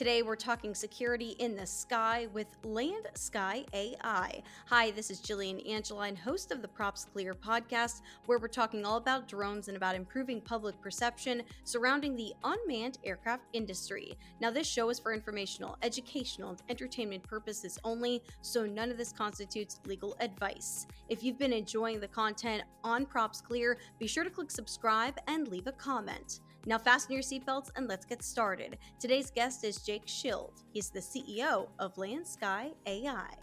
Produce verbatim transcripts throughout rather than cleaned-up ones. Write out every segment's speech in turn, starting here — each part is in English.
Today we're talking security in the sky with Land Sky A I. Hi, this is Jillian Angeline, host of the Props Clear podcast, where we're talking all about drones and about improving public perception surrounding the unmanned aircraft industry. Now, this show is for informational, educational, and entertainment purposes only, so none of this constitutes legal advice. If you've been enjoying the content on Props Clear, be sure to click subscribe and leave a comment. Now fasten your seatbelts and let's get started. Today's guest is Jake Schild. He's the C E O of Land Sky A I.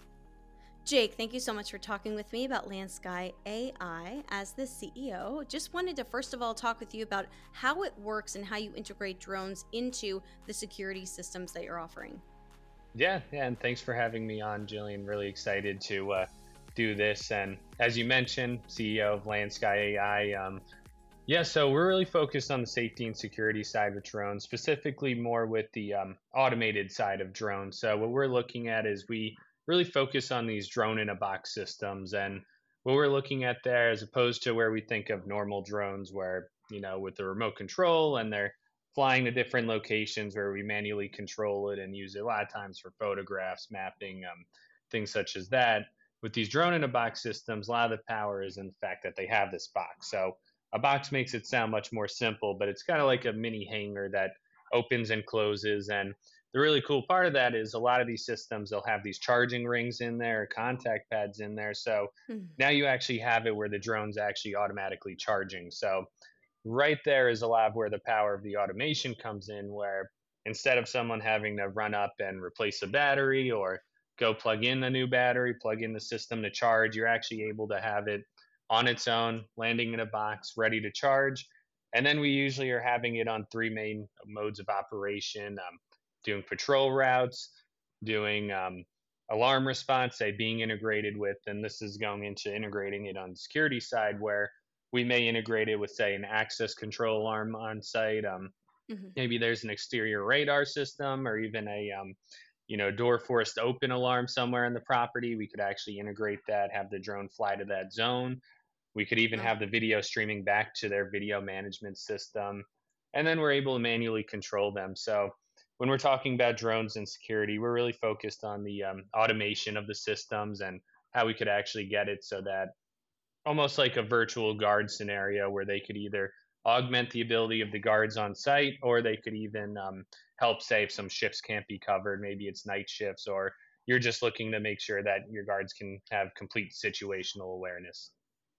Jake, thank you so much for talking with me about Land Sky A I as the C E O. Just wanted to first of all talk with you about how it works and how you integrate drones into the security systems that you're offering. Yeah, yeah, and thanks for having me on, Jillian. Really excited to uh, do this. And as you mentioned, C E O of Land Sky A I. Um, Yeah, so we're really focused on the safety and security side with drones, specifically more with the um, automated side of drones. So what we're looking at is we really focus on these drone in a box systems. And what we're looking at there, as opposed to where we think of normal drones where, you know, with the remote control and they're flying to different locations where we manually control it and use it a lot of times for photographs, mapping, um, things such as that. With these drone in a box systems, a lot of the power is in the fact that they have this box. So a box makes it sound much more simple, but it's kind of like a mini hangar that opens and closes. And the really cool part of that is a lot of these systems, they'll have these charging rings in there, contact pads in there. So Hmm. now you actually have it where the drone's actually automatically charging. So right there is a lot of where the power of the automation comes in, where instead of someone having to run up and replace a battery or go plug in a new battery, plug in the system to charge, you're actually able to have it on its own, landing in a box, ready to charge. And then we usually are having it on three main modes of operation, um, doing patrol routes, doing um, alarm response, say being integrated with, and this is going into integrating it on the security side where we may integrate it with, say, an access control alarm on site. Um, Mhm. maybe there's an exterior radar system or even a um, you know, door forced open alarm somewhere in the property. We could actually integrate that, have the drone fly to that zone. We could even Oh. have the video streaming back to their video management system. And then we're able to manually control them. So when we're talking about drones and security, we're really focused on the um, automation of the systems and how we could actually get it so that almost like a virtual guard scenario where they could either augment the ability of the guards on site or they could even um, help say if some shifts can't be covered. Maybe it's night shifts or you're just looking to make sure that your guards can have complete situational awareness.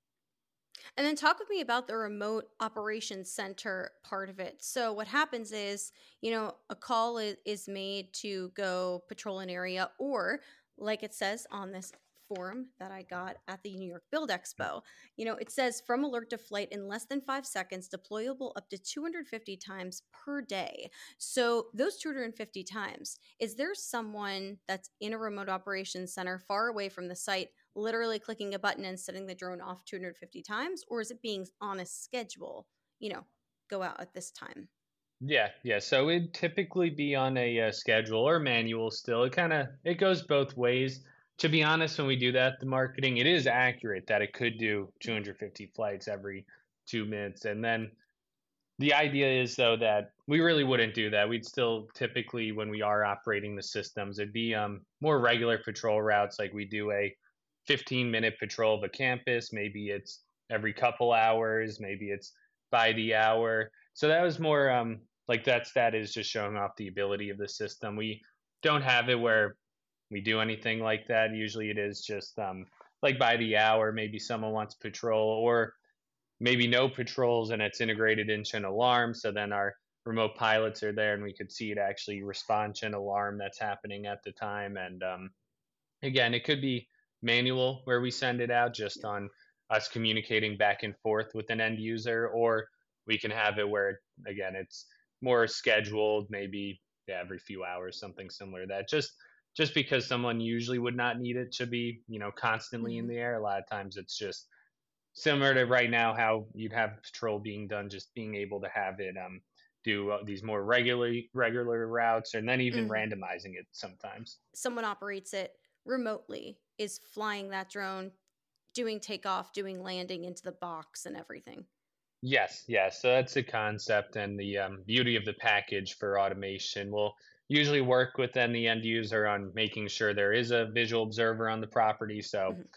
And then talk with me about the remote operations center part of it. So what happens is, you know, a call is, is made to go patrol an area, or like it says on this form that I got at the New York Build Expo, you know, it says from alert to flight in less than five seconds, deployable up to two hundred fifty times per day. So those two hundred fifty times, is there someone that's in a remote operations center far away from the site literally clicking a button and setting the drone off two hundred fifty times, or is it being on a schedule, you know, go out at this time? Yeah, yeah. So it'd typically be on a, uh schedule or manual still. It kind of it goes both ways. To be honest, when we do that, the marketing, it is accurate that it could do two hundred fifty flights every two minutes. And then the idea is though that we really wouldn't do that. We'd still typically when we are operating the systems, it'd be um more regular patrol routes like we do a fifteen minute patrol of a campus. Maybe it's every couple hours, maybe it's by the hour. So that was more um, like that stat is just showing off the ability of the system. We don't have it where we do anything like that. Usually it is just um, like by the hour, maybe someone wants patrol or maybe no patrols and it's integrated into an alarm. So then our remote pilots are there and we could see it actually respond to an alarm that's happening at the time. And um, again, it could be manual where we send it out just on us communicating back and forth with an end user, or we can have it where, again, it's more scheduled, maybe yeah, every few hours, something similar to that. Just just because someone usually would not need it to be, you know, constantly in Hmm. the air. A lot of times it's just similar to right now how you'd have patrol being done, just being able to have it um, do uh, these more regularly regular routes, and then even Hmm. randomizing it sometimes. Someone operates it remotely, is flying that drone, doing takeoff, doing landing into the box and everything. Yes, yes. So that's the concept and the um, beauty of the package for automation. Well, usually work with then the end user on making sure there is a visual observer on the property. So Mhm.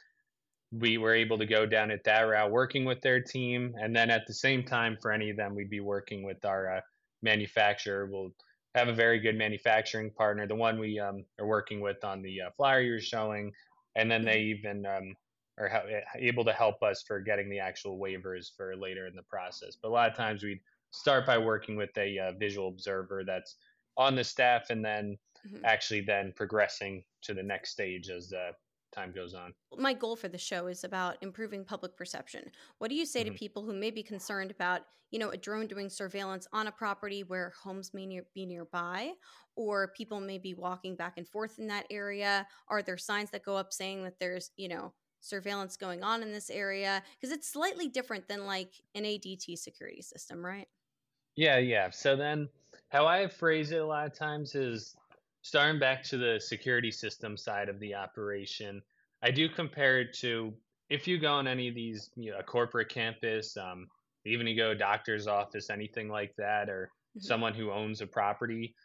we were able to go down at that route, working with their team, and then at the same time, for any of them, we'd be working with our uh, manufacturer. We'll have a very good manufacturing partner, the one we um, are working with on the uh, flyer you're showing, and then they Mhm. even um, are ha- eh, able to help us for getting the actual waivers for later in the process. But a lot of times we'd start by working with a uh, visual observer that's on the staff, and then Mhm. actually then progressing to the next stage as uh, time goes on. My goal for the show is about improving public perception. What do you say to Mhm. people who may be concerned about, you know, a drone doing surveillance on a property where homes may near, be nearby, or people may be walking back and forth in that area? Are there signs that go up saying that there's, you know, surveillance going on in this area? Because it's slightly different than like an A D T security system, right? Yeah, yeah. So then, how I phrase it a lot of times is starting back to the security system side of the operation. I do compare it to if you go on any of these, you know, a corporate campus, um, even you go to a doctor's office, anything like that, or Hmm. someone who owns a property,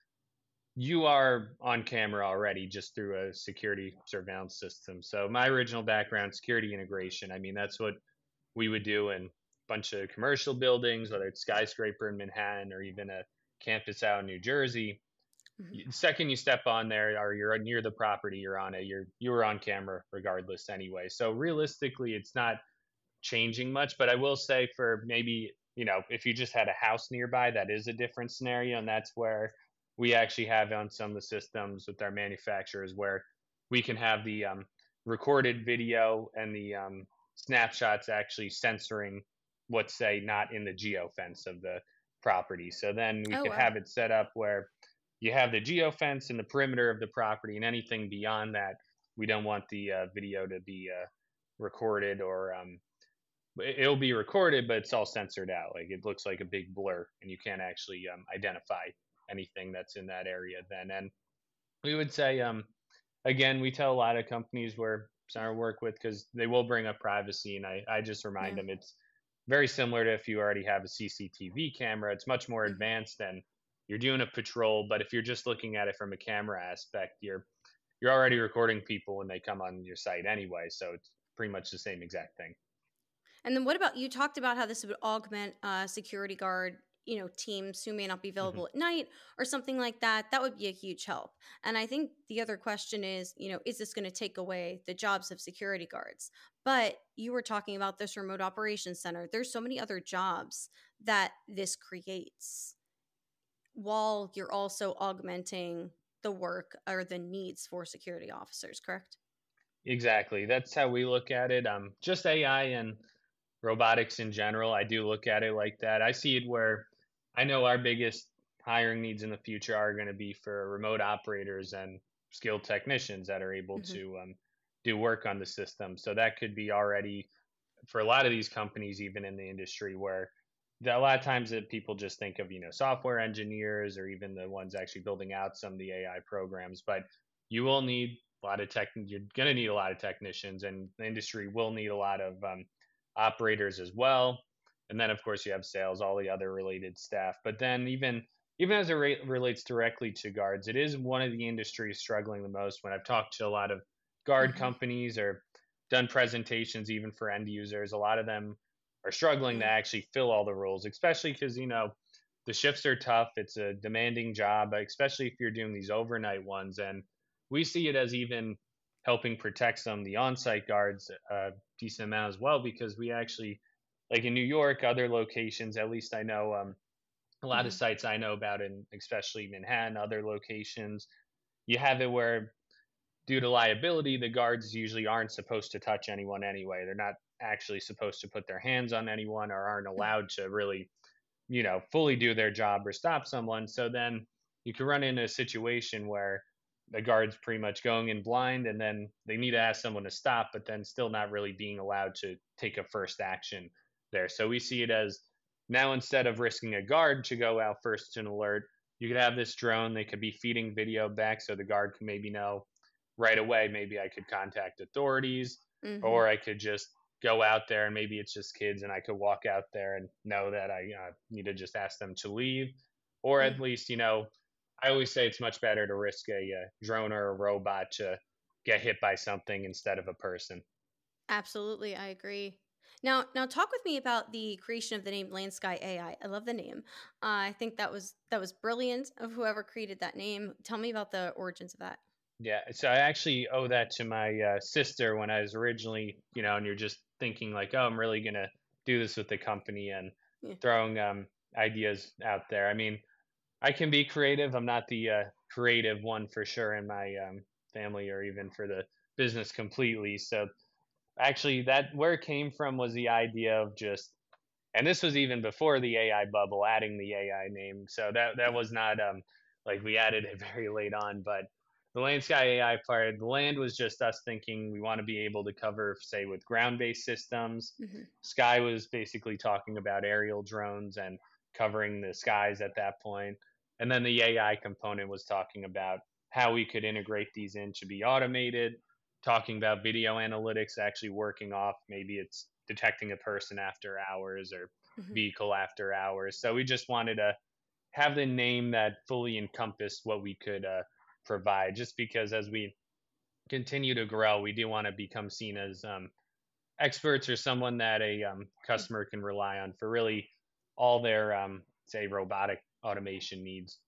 you are on camera already just through a security surveillance system. So my original background, security integration. I mean, that's what we would do in a bunch of commercial buildings, whether it's skyscraper in Manhattan or even a campus out in New Jersey. Hmm. Y- Second you step on there or you're near the property you're on it, you're you were on camera regardless anyway. So realistically, it's not changing much. But I will say for maybe you know if you just had a house nearby, that is a different scenario, and that's where we actually have on some of the systems with our manufacturers where we can have the um, recorded video and the um, snapshots actually censoring what's say not in the geofence of the property. So then we Oh, could wow. have it set up where you have the geofence in the perimeter of the property, and anything beyond that, we don't want the uh, video to be uh, recorded or um, it- it'll be recorded, but it's all censored out. Like it looks like a big blur, and you can't actually um, identify anything that's in that area. Then, and we would say, um, again, we tell a lot of companies we're trying to work with because they will bring up privacy, and I I just remind Yeah. them it's very similar to if you already have a C C T V camera. It's much more Hmm. advanced than you're doing a patrol, but if you're just looking at it from a camera aspect, you're you're already recording people when they come on your site anyway, so it's pretty much the same exact thing. And then what about you talked about how this would augment uh, security guard, you know, teams who may not be Mhm. available at night or something like that. That would be a huge help. And I think the other question is, you know, is this going to take away the jobs of security guards? But you were talking about this remote operations center. There's so many other jobs that this creates while you're also augmenting the work or the needs for security officers, correct? Exactly. That's how we look at it. Um, just A I and robotics in general, I do look at it like that. I see it where I know our biggest hiring needs in the future are going to be for remote operators and skilled technicians that are able Hmm. to um, do work on the system. So that could be already for a lot of these companies, even in the industry, where the, a lot of times that people just think of, you know, software engineers or even the ones actually building out some of the A I programs. But you will need a lot of tech. You're going to need a lot of technicians, and the industry will need a lot of um, operators as well. And then, of course, you have sales, all the other related staff. But then, even even as it re- relates directly to guards, it is one of the industries struggling the most. When I've talked to a lot of guard Hmm. companies or done presentations even for end users, a lot of them are struggling to Yeah. actually fill all the roles, especially because you know the shifts are tough. It's a demanding job, especially if you're doing these overnight ones. And we see it as even helping protect some of the on-site guards a decent amount as well, because we actually, like in New York, other locations, at least I know, um, a lot of Hmm. sites I know about, in especially Manhattan, other locations, you have it where due to liability, the guards usually aren't supposed to touch anyone anyway. They're not actually supposed to put their hands on anyone or aren't allowed to really, you know, fully do their job or stop someone. So then you can run into a situation where the guard's pretty much going in blind and then they need to ask someone to stop, but then still not really being allowed to take a first action there. So we see it as now instead of risking a guard to go out first to an alert, you could have this drone. They could be feeding video back so the guard can maybe know right away. Maybe I could contact authorities, Hmm. or I could just go out there and maybe it's just kids and I could walk out there and know that I uh, need to just ask them to leave, or at Yeah. least, you know, I always say it's much better to risk a, uh drone or a robot to get hit by something instead of a person. Absolutely, I agree. Now, now talk with me about the creation of the name Landsky A I. I I love the name. Uh, I think that was that was brilliant of whoever created that name. Tell me about the origins of that. Yeah, so I actually owe that to my uh, sister when I was originally, you know, and you're just thinking like, oh, I'm really gonna do this with the company and Yeah. throwing um, ideas out there. I mean, I can be creative. I'm not the uh, creative one for sure in my um, family or even for the business completely. So actually, that where it came from was the idea of just, and this was even before the A I bubble, adding the A I name. So that that was not um like we added it very late on, but the land sky A I part, the land was just us thinking we want to be able to cover, say, with ground based systems. Hmm. Sky was basically talking about aerial drones and covering the skies at that point. And then the A I component was talking about how we could integrate these in to be automated, talking about video analytics actually working off maybe it's detecting a person after hours or Hmm. vehicle after hours. So we just wanted to have the name that fully encompassed what we could uh, provide. Just because as we continue to grow, we do want to become seen as um, experts or someone that a um, customer can rely on for really all their um, say robotic automation needs.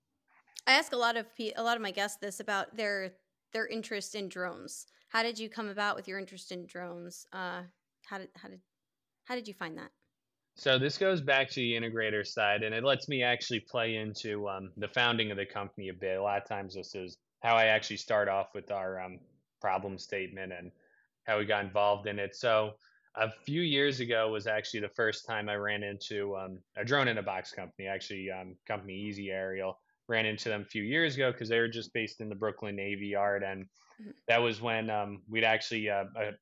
I ask a lot of pe- a lot of my guests this about their their interest in drones. How did you come about with your interest in drones? Uh, how did how did how did you find that? So this goes back to the integrator side, and it lets me actually play into um, the founding of the company a bit. A lot of times, this is how I actually start off with our um, problem statement and how we got involved in it. So a few years ago was actually the first time I ran into um, a drone in a box company. Actually, um, company Easy Aerial ran into them a few years ago because they were just based in the Brooklyn Navy Yard, and Mhm. that was when um, we'd actually uh, a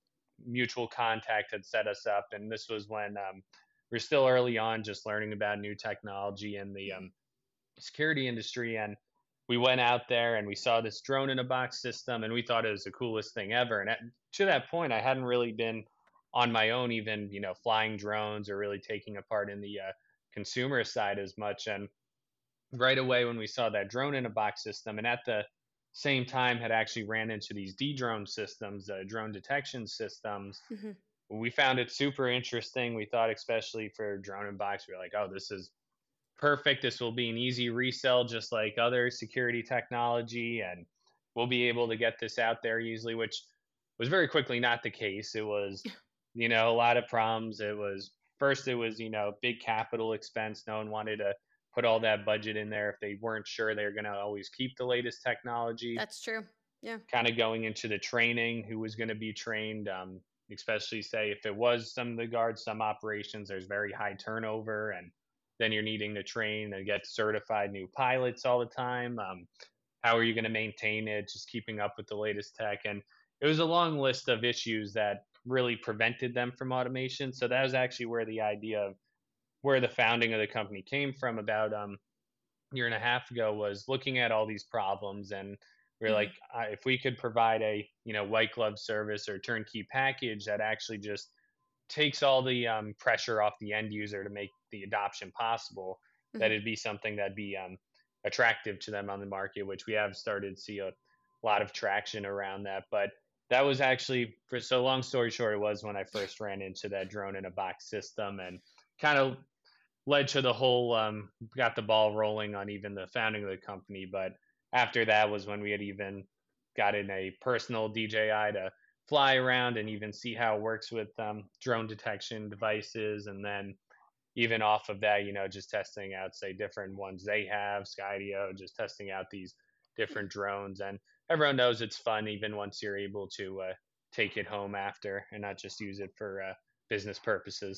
mutual contact had set us up, and this was when um, we're still early on, just learning about new technology in the Mhm. um, security industry. And we went out there and we saw this drone in a box system, and we thought it was the coolest thing ever. And at, to that point, I hadn't really been on my own, even you know, flying drones or really taking a part in the uh, consumer side as much. And right away when we saw that drone in a box system, and at the same time had actually ran into these D drone systems, uh, drone detection systems, Mhm. we found it super interesting. We thought, especially for drone and box, we were like, oh, this is perfect. This will be an easy resell, just like other security technology, and we'll be able to get this out there easily, which was very quickly not the case. It was, you know, a lot of problems. It was first, it was, you know, big capital expense. No one wanted to put all that budget in there if they weren't sure they were going to always keep the latest technology. That's true. Yeah. Kind of going into the training, who was going to be trained, um, especially say if it was some of the guards, some operations, there's very high turnover, and then you're needing to train and get certified new pilots all the time. Um, how are you going to maintain it? Just keeping up with the latest tech, and it was a long list of issues that really prevented them from automation. So that was actually where the idea of where the founding of the company came from about um, year and a half ago was looking at all these problems, and we're like, Mhm. uh, if we could provide a you know white glove service or turnkey package that actually just takes all the um, pressure off the end user to make the adoption possible, that Mhm. it'd be something that'd be um, attractive to them on the market, which we have started to see a lot of traction around that. But that was actually, for so long story short, it was when I first ran into that drone in a box system, and kind of led to the whole um, got the ball rolling on even the founding of the company. But after that was when we had even got in a personal D J I to fly around and even see how it works with um, drone detection devices. And then even off of that, you know, just testing out, say, different ones they have, Skydio, just testing out these different drones. And everyone knows it's fun, even once you're able to uh, take it home after and not just use it for uh, business purposes.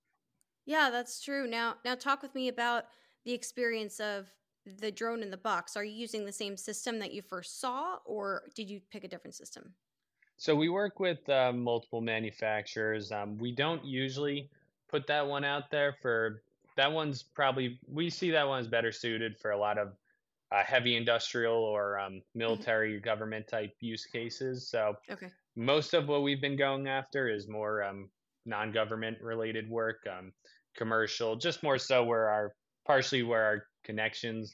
Yeah, that's true. Now, now talk with me about the experience of the drone in the box. Are you using the same system that you first saw, or did you pick a different system? So we work with uh, multiple manufacturers. Um, we don't usually put that one out there for that one's probably we see that one is better suited for a lot of uh, heavy industrial or um, Mhm. military government type use cases. So Okay. most of what we've been going after is more um, non-government related work, um, commercial, just more so where our partially where our connections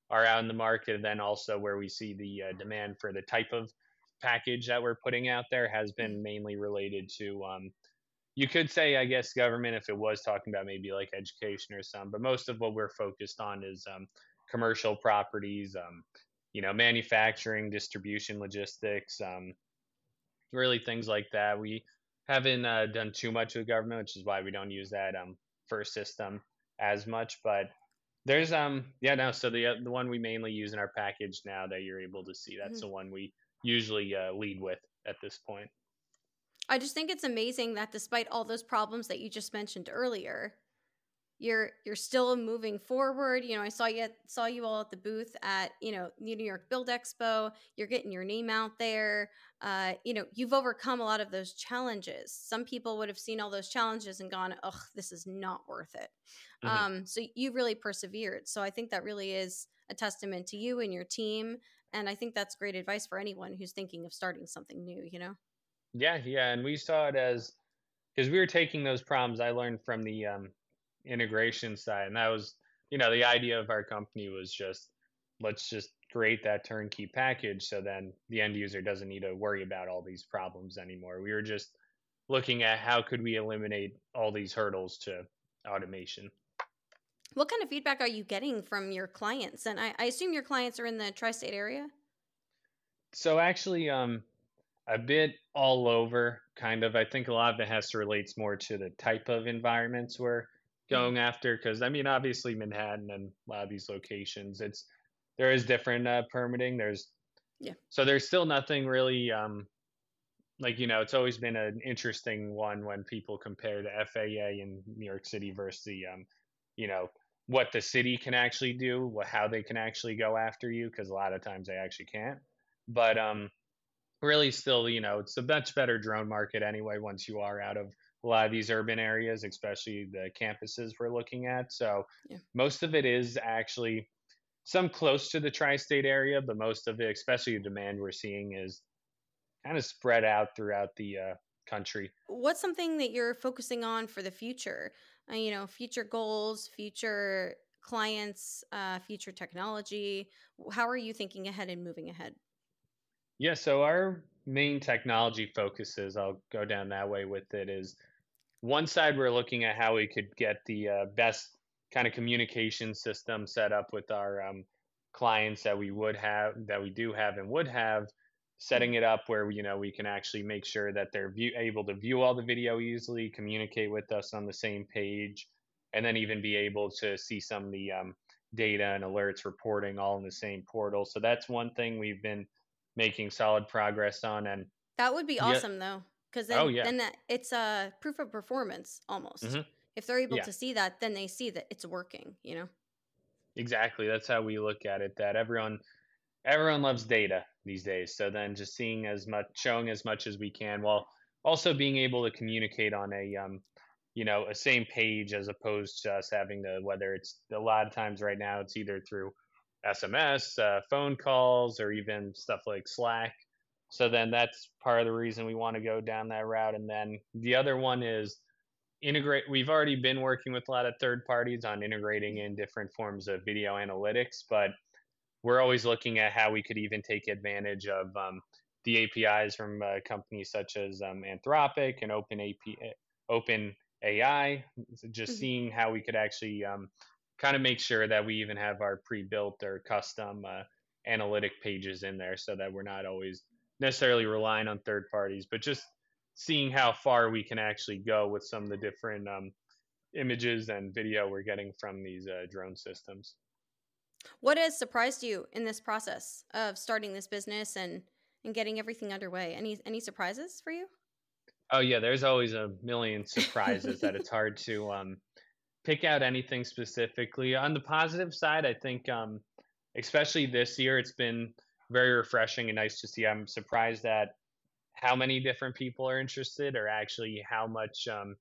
are out in the market, and then also where we see the uh, demand for the type of package that we're putting out there has Mhm. been mainly related to, um, you could say, I guess, government if it was talking about maybe like education or some, but most of what we're focused on is um, commercial properties, um, you know, manufacturing, distribution, logistics, um, really things like that. We haven't uh, done too much with government, which is why we don't use that um, first system as much. But there's um yeah no so the uh, the one we mainly use in our package now that you're able to see, that's Mhm. the one we usually uh, lead with at this point. I just think it's amazing that despite all those problems that you just mentioned earlier, you're you're still moving forward. You know, I saw you at, saw you all at the booth at, you know, New York Build Expo. You're getting your name out there. Uh, you know, you've overcome a lot of those challenges. Some people would have seen all those challenges and gone, "Ugh, this is not worth it." Hmm. Um, so you really persevered. So I think that really is a testament to you and your team. And I think that's great advice for anyone who's thinking of starting something new. You know. Yeah, yeah, and we saw it as, because we were taking those problems I learned from the um, integration side, and that was, you know, the idea of our company was just, let's just create that turnkey package so then the end user doesn't need to worry about all these problems anymore. We were just looking at how could we eliminate all these hurdles to automation. What kind of feedback are you getting from your clients? And I, I assume your clients are in the tri-state area. So actually, um, a bit all over, kind of. I think a lot of it has to relates more to the type of environments we're Hmm. going after. Because I mean, obviously Manhattan and a lot of these locations, it's there is different uh, permitting. There's Yeah. so there's still nothing really um, like, you know, it's always been an interesting one when people compare the F A A in New York City versus the um, you know, what the city can actually do, wh- how they can actually go after you, because a lot of times they actually can't. But um, really still, you know, it's a much better drone market anyway once you are out of a lot of these urban areas, especially the campuses we're looking at. So Yeah. most of it is actually some close to the tri-state area, but most of it, especially the demand we're seeing, is kind of spread out throughout the uh, country. What's something that you're focusing on for the future? Uh, you know, future goals, future clients, uh, future technology. How are you thinking ahead and moving ahead? Yeah, so our main technology focuses, I'll go down that way with it, is one side we're looking at how we could get the uh, best kind of communication system set up with our um, clients that we would have, that we do have and would have, Mhm. setting it up where, you know, we can actually make sure that they're view, able to view all the video easily, communicate with us on the same page, and then even be able to see some of the um, data and alerts reporting all in the same portal. So that's one thing we've been making solid progress on. And That would be yeah, awesome though, because oh then yeah, then that it's a proof of performance almost. hmm, If they're able yeah. to see that, then they see that it's working. You know. Exactly. That's how we look at it. That everyone everyone loves data these days. So then just seeing as much, showing as much as we can, while also being able to communicate on a um, you know, a same page, as opposed to us having to, whether it's a lot of times right now it's either through S M S, uh, phone calls, or even stuff like Slack. So then that's part of the reason we want to go down that route. And then the other one is integrate, we've already been working with a lot of third parties on integrating in different forms of video analytics, but we're always looking at how we could even take advantage of um, the A P Is from uh, companies such as um, Anthropic and Open A P, Open A I. Just Mhm. seeing how we could actually um, kind of make sure that we even have our pre-built or custom uh, analytic pages in there, so that we're not always necessarily relying on third parties, but just seeing how far we can actually go with some of the different um, images and video we're getting from these uh, drone systems. What has surprised you in this process of starting this business and and getting everything underway? Any any surprises for you? Oh yeah, there's always a million surprises that it's hard to um, pick out anything specifically. On the positive side, I think, um, especially this year, it's been very refreshing and nice to see. I'm surprised at how many different people are interested, or actually how much um,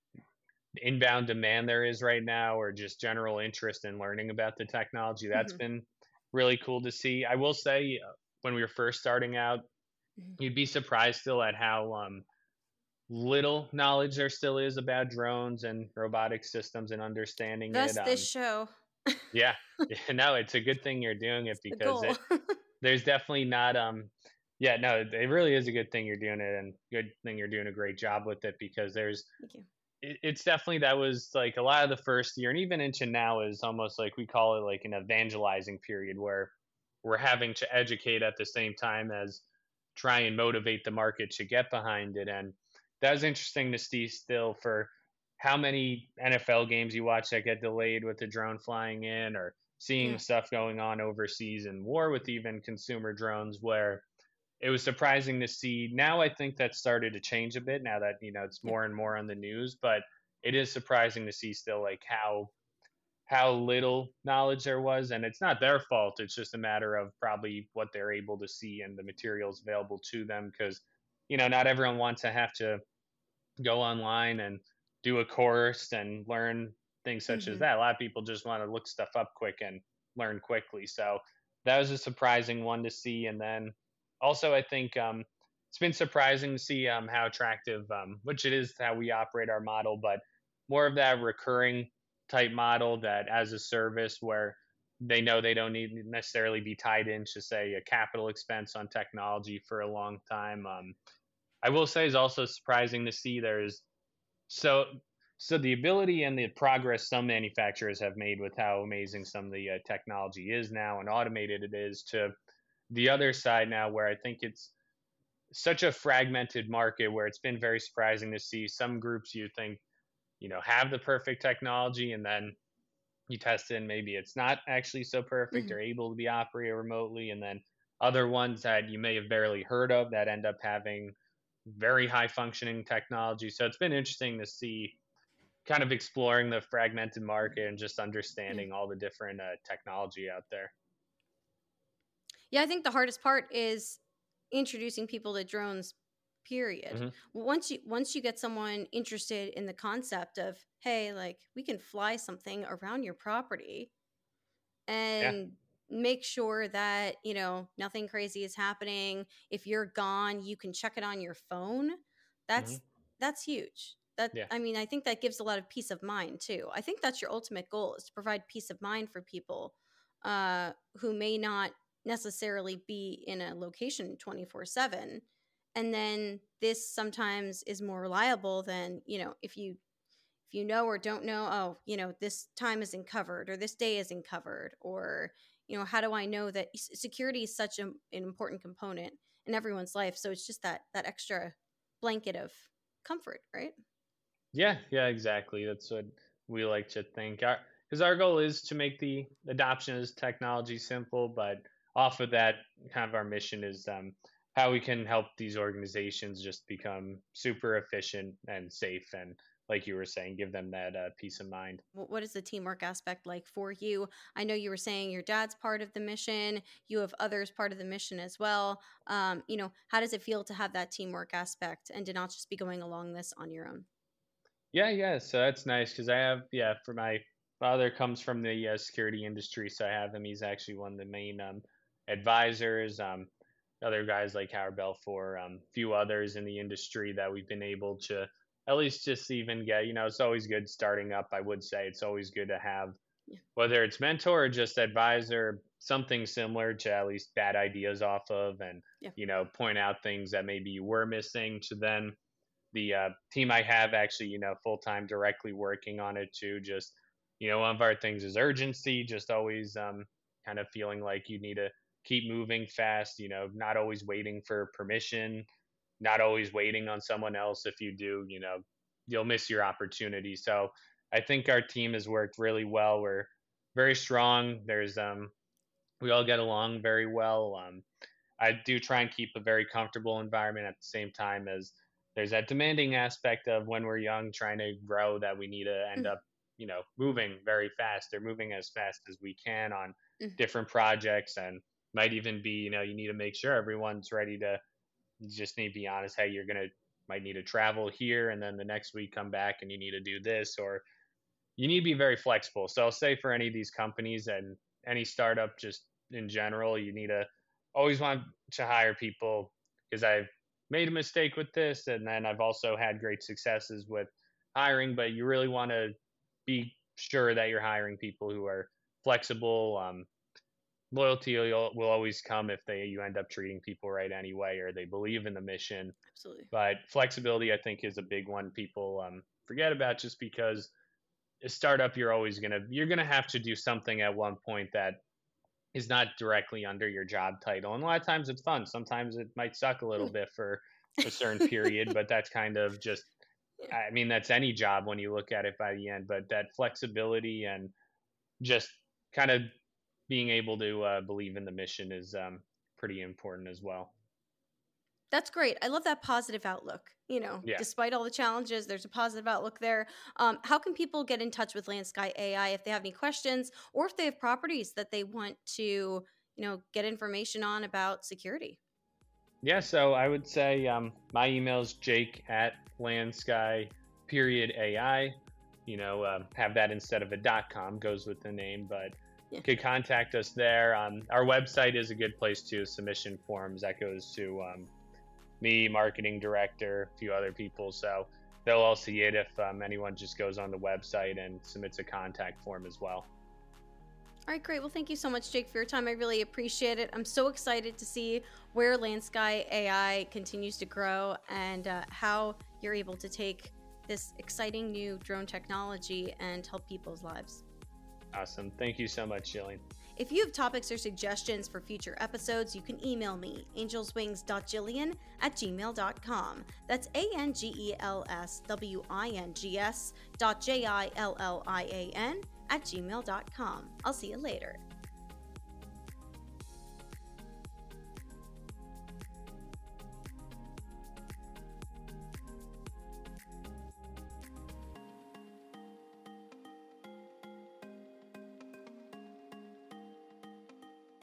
inbound demand there is right now, or just general interest in learning about the technology. That's Mhm. been really cool to see. I will say, uh, when we were first starting out, Mhm. you'd be surprised still at how um, little knowledge there still is about drones and robotic systems and understanding Thus it. this Um, show. Yeah. Yeah, no, it's a good thing you're doing it The because goal. it there's definitely not um yeah, no, it really is a good thing you're doing it and good thing you're doing a great job with it because there's Thank you. it, it's definitely that was like a lot of the first year and even into now is almost like we call it like an evangelizing period where we're having to educate at the same time as try and motivate the market to get behind it. And that was interesting to see still for how many N F L games you watch that get delayed with the drone flying in or seeing Yeah. stuff going on overseas and war with even consumer drones where it was surprising to see. Now I think that started to change a bit now that, you know, it's Yeah. more and more on the news, but it is surprising to see still like how how little knowledge there was and it's not their fault. It's just a matter of probably what they're able to see and the materials available to them because you know, not everyone wants to have to go online and do a course and learn things such as Hmm. that. A lot of people just want to look stuff up quick and learn quickly. So that was a surprising one to see. And then also, I think um, it's been surprising to see um, how attractive, um, which it is how we operate our model, but more of that recurring type model that as a service where they know they don't need to necessarily be tied into say a capital expense on technology for a long time. Um, I will say is also surprising to see there's so so the ability and the progress some manufacturers have made with how amazing some of the uh, technology is now and automated it is to the other side now where I think it's such a fragmented market where it's been very surprising to see some groups you think you know have the perfect technology and then you test it and maybe it's not actually so perfect Hmm. or able to be operated remotely and then other ones that you may have barely heard of that end up having very high functioning technology. So it's been interesting to see kind of exploring the fragmented market and just Yeah. understanding all the different uh, technology out there. Yeah, I think the hardest part is introducing people to drones, period. Hmm. Once you once you get someone interested in the concept of, hey, like we can fly something around your property Yeah. and make sure that, you know, nothing crazy is happening. If you're gone, you can check it on your phone. Hmm. That's that's huge. That Yeah. I mean, I think that gives a lot of peace of mind too. I think that's your ultimate goal is to provide peace of mind for people uh who may not necessarily be in a location twenty-four seven. And then this sometimes is more reliable than, you know, if you if you know or don't know, oh, you know, this time isn't covered or this day isn't covered, or, you know, how do I know that s- security is such a, an important component in everyone's life? So it's just that that extra blanket of comfort, right? Yeah. Yeah. Exactly. That's what we like to think. Our Because our goal is to make the adoption of this technology simple, but off of that, kind of our mission is um, how we can help these organizations just become super efficient and safe, and like you were saying, give them that uh, peace of mind. Wh- What is the teamwork aspect like for you? I know you were saying your dad's part of the mission, you have others part of the mission as well. Um, you know, how does it feel to have that teamwork aspect and to not just be going along this on your own? Yeah, yeah. So that's nice because I have, yeah, for my father comes from the uh, security industry, so I have him. He's actually one of the main um, advisors. Um, other guys like Howard Belfour, um, few others in the industry that we've been able to at least just even get. You know, it's always good starting up. I would say it's always good to have Yeah. whether it's mentor or just advisor, something similar to at least bad ideas off of, and Yeah. you know, point out things that maybe you were missing to then the uh, team I have actually, you know, full time directly working on it too. Just, you know, one of our things is urgency, just always um, kind of feeling like you need to keep moving fast, you know, not always waiting for permission, not always waiting on someone else. If you do, you know, you'll miss your opportunity. So I think our team has worked really well. We're very strong. There's, um, we all get along very well. Um, I do try and keep a very comfortable environment at the same time as there's that demanding aspect of when we're young trying to grow that we need to end Mm, up, you know, moving very fast or moving as fast as we can on mm, different projects and might even be, you know, you need to make sure everyone's ready to you just need to be honest, hey, you're gonna might need to travel here and then the next week come back and you need to do this or you need to be very flexible. So I'll say for any of these companies and any startup just in general, you need to always want to hire people because I've made a mistake with this and then I've also had great successes with hiring, but you really want to be sure that you're hiring people who are flexible. Um, loyalty will, will always come if they you end up treating people right anyway, or they believe in the mission. Absolutely. But flexibility, I think, is a big one people um, forget about, just because a startup, you're always gonna you're gonna have to do something at one point that is not directly under your job title. And a lot of times it's fun. Sometimes it might suck a little bit for a certain period, but that's kind of just, Yeah. I mean, that's any job when you look at it by the end. But that flexibility and just kind of being able to uh, believe in the mission is um, pretty important as well. That's great. I love that positive outlook. You know, Yeah. despite all the challenges, there's a positive outlook there. Um, how can people get in touch with Land Sky A I if they have any questions, or if they have properties that they want to, you know, get information on about security? Yeah, so I would say um, my email is jake at landsky period AI. You know, um, have that instead of a dot com, goes with the name, but Yeah. you could contact us there. Um, our website is a good place too. Submission forms, that goes to um, me, marketing director, a few other people. So they'll all see it if um, anyone just goes on the website and submits a contact form as well. All right, great. Well, thank you so much, Jake, for your time. I really appreciate it. I'm so excited to see where Land Sky A I continues to grow, and uh, how you're able to take this exciting new drone technology and help people's lives. Awesome. Thank you so much, Jillian. If you have topics or suggestions for future episodes, you can email me, angelswings dot jillian at gmail dot com. That's A N G E L S W I N G S dot J I L L I A N at gmail dot com. I'll see you later.